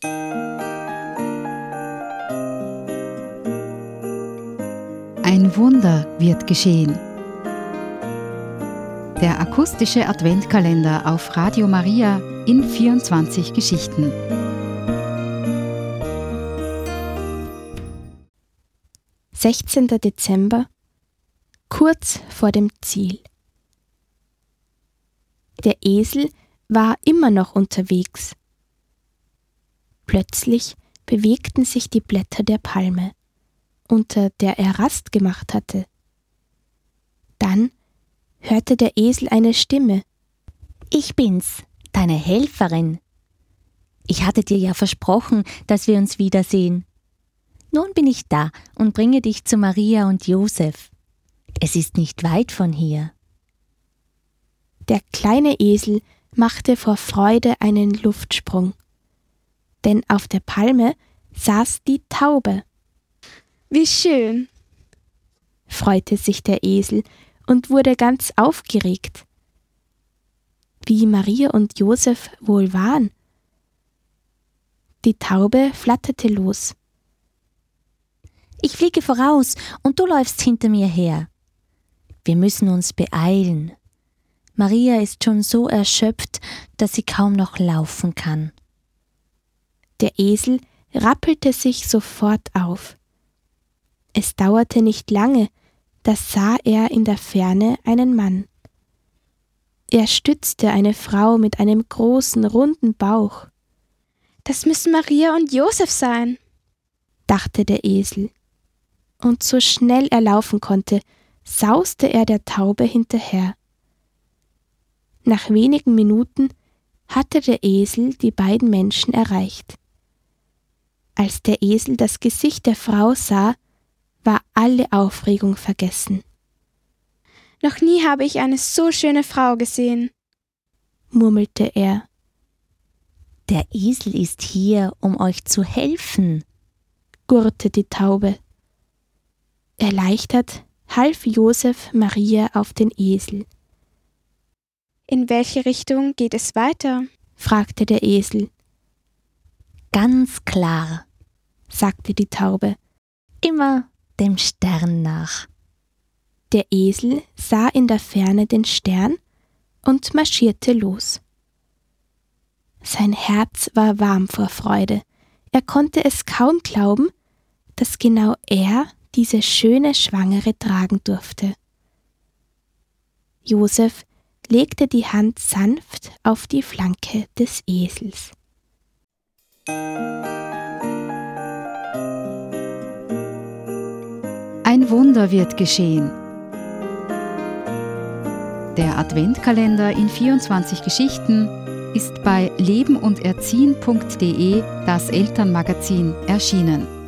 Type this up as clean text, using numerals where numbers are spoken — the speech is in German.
Ein Wunder wird geschehen. Der akustische Adventkalender auf Radio Maria in 24 Geschichten. Dezember, kurz vor dem Ziel. Der Esel war immer noch unterwegs. Plötzlich bewegten sich die Blätter der Palme, unter der er Rast gemacht hatte. Dann hörte der Esel eine Stimme. Ich bin's, deine Helferin. Ich hatte dir ja versprochen, dass wir uns wiedersehen. Nun bin ich da und bringe dich zu Maria und Josef. Es ist nicht weit von hier. Der kleine Esel machte vor Freude einen Luftsprung, denn auf der Palme saß die Taube. Wie schön, freute sich der Esel und wurde ganz aufgeregt. Wie Maria und Josef wohl waren. Die Taube flatterte los. Ich fliege voraus und du läufst hinter mir her. Wir müssen uns beeilen. Maria ist schon so erschöpft, dass sie kaum noch laufen kann. Der Esel rappelte sich sofort auf. Es dauerte nicht lange, da sah er in der Ferne einen Mann. Er stützte eine Frau mit einem großen, runden Bauch. Das müssen Maria und Josef sein, dachte der Esel. Und so schnell er laufen konnte, sauste er der Taube hinterher. Nach wenigen Minuten hatte der Esel die beiden Menschen erreicht. Als der Esel das Gesicht der Frau sah, war alle Aufregung vergessen. Noch nie habe ich eine so schöne Frau gesehen, murmelte er. Der Esel ist hier, um euch zu helfen, gurrte die Taube. Erleichtert half Josef Maria auf den Esel. In welche Richtung geht es weiter? fragte der Esel. Ganz klar, sagte die Taube. Immer dem Stern nach. Der Esel sah in der Ferne den Stern und marschierte los. Sein Herz war warm vor Freude. Er konnte es kaum glauben, dass genau er diese schöne Schwangere tragen durfte. Josef legte die Hand sanft auf die Flanke des Esels. Ein Wunder wird geschehen. Der Adventkalender in 24 Geschichten ist bei lebenunderziehen.de, das Elternmagazin, erschienen.